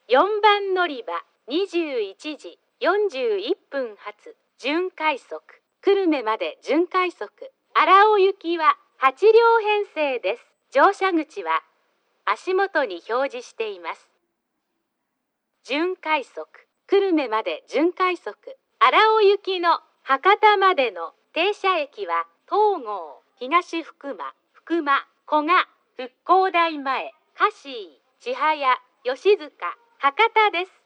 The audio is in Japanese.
4番乗り場21時41分発準快速。久留米まで準快速。荒尾行きは8両編成です。乗車口は足元に表示しています。準快速。久留米まで準快速。荒尾行きの博多までの停車駅は東郷、東福間、福間、古賀、復興台前、香椎、千早、吉塚、博多です。